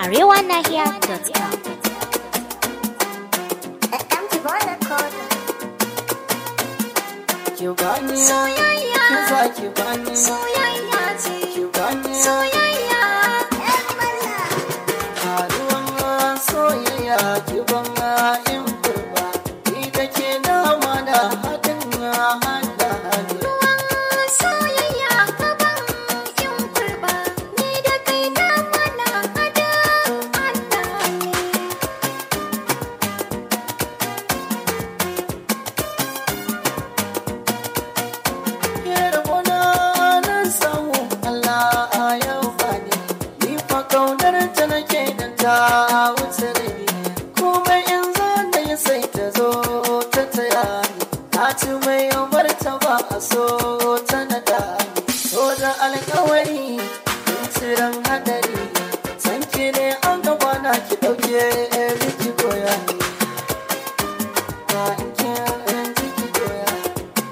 arewanahiya.com. Ki bani soyayya, ki za ki bani soyayya ce, ki bani soyayya. Haruwan soyayya ki bani in kurba, ni da ke dama da haɗin hada hali. Ruwan soyayya ka ban in kurba, ni da kai dama na hada hada hali. Yarona nan samu Allah ya bani, ni fa kaunar ta nake dan ta wuce rabi. Kuma in zan da ya sai ta zo ta taya ni, na ci mai umarta ba a so ta nada ni. So da alkawari in tsiran hadari, san ki ne an gaba na ki dauke riki goya ni. Ba in ki jiki goya ni.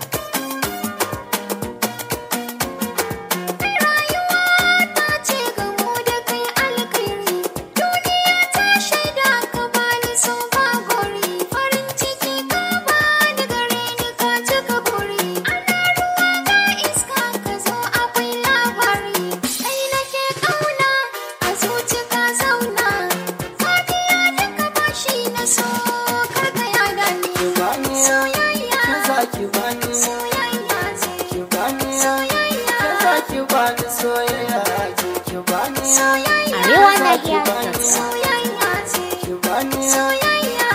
Ta ce gamo da kai alkhairi, duniya ta shaida ka bani so ba gori, farin ciki ka bani gare ni ka cika buri. Ana ruwa ga iska ka zo akwai labari, kai nake kauna a zuci ka zauna, fadiya da ka bashi na so karka yada ni. Bani Soyayya, ki za ki bani soyayya ce, ki bani soyayya. ki za ki bani soyayya ki bani arewanahiya.com. Soyayya ce, ki bani soyayya.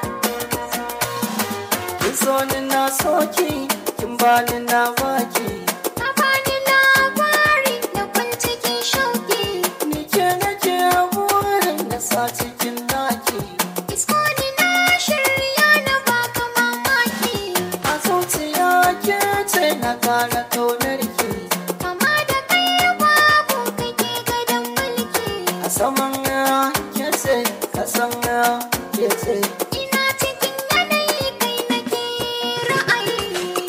kin so ni na soki kin bani na baki Ka bani labari na kwan cikin shauki. ni ke nake burin na sa cikin naki Isko ni na shirya na baka mamaki. a zuciya ke ce na kara kaunar ki Kama da kai babu kake gadon mulki. a saman ke ce kasan ke ce Ina cikin yanayi kai nake ra'ayi.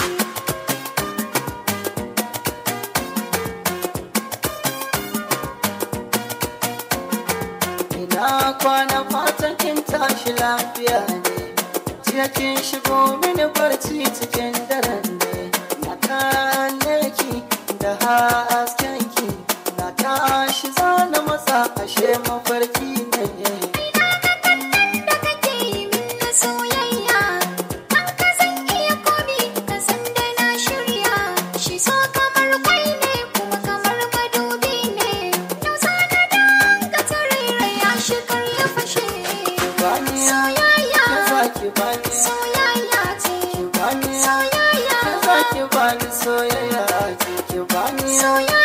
ina kwana fatan kin tashi lafiya ne jiya kin shigo mini barci cikin daren ne na kalle ki da hasken ki na tashi zana matsa ashe mafarki ne Da kake yi min na soyayya, kan ka zan iya komi ka san da na shirya. Shi so kamar kwai ne kuma kamar madubi ne. Yau sana danka tarairaya shi kar ya fashe. bani Soyayya, ka zaki bani soyayya ce, bani soyayya, ka zaki bani soyayya ki bani soyayya.